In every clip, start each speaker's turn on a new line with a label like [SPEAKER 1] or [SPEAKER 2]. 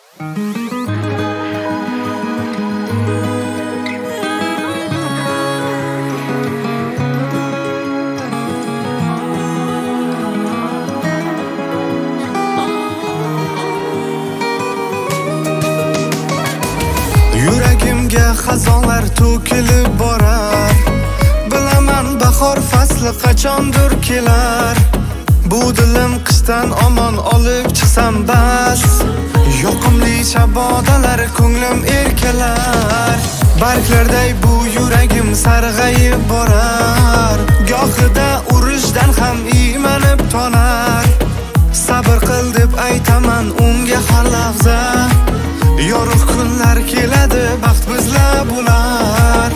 [SPEAKER 1] Yuragimga xazonlar to'kilib borar. Bilaman bahor fasli qachondir kelar. Bu dilim qishdan omon olib chiqsam bas. Yoqimli shabodalar ko'nglim erkalar. Barglarday bu yuragim sarg'ayib borar. Gohida urushdan ham iymanib tonar. Sabr qil deb aytaman unga har lahza. Yorug' kunlar keladi, baxt bizlar bo'lar.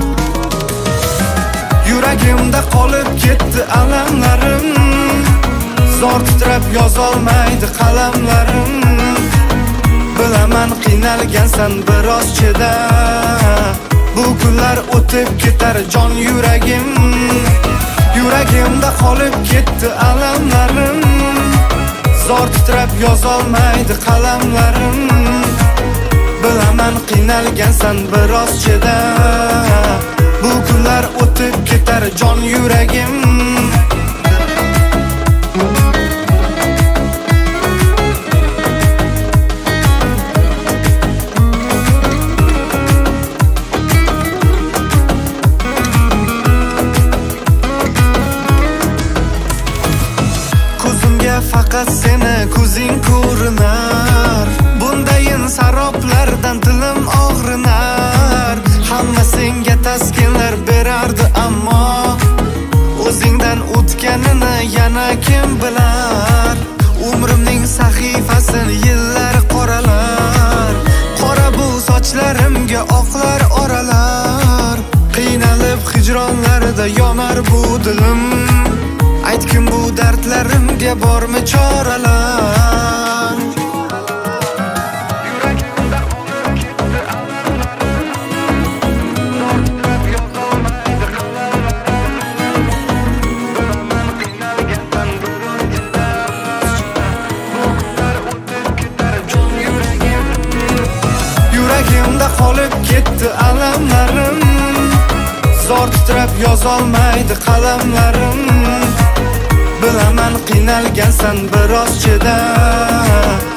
[SPEAKER 1] Yuragimda qolib ketdi alamlarim. Zor titrab yozolmaydi qalamlarim. Bilaman qiynalgansan biroz chida. Bu kunlar o'tib ketar jon yuragim. Yuragimda qolib ketdi alamlarim. Zor titrab yozolmaydi qalamlarim. Bilaman qiynalgansan biroz chida. Bu kunlar o'tib ketar jon yuragim. Ko'zimga faqat seni ko'zing ko'rinar. Bundayin saroblardan dilim og'rinar. Hamma senga taskinlar berardi, ammo o'zingdan o'tganini yana kim bilar? Umrimning sahifasini yillar qoralar. Qora bu sochlarimga oqlar oralar. Qiynalib hijronlarda yonar bu dilim. Aytkim bu dardlarimga bormi choralar? Yuragimda qolib ketdi alamlarim. Zor titrab yozolmaydi qalamlarim. Bilaman qiynalgansan biroz chida.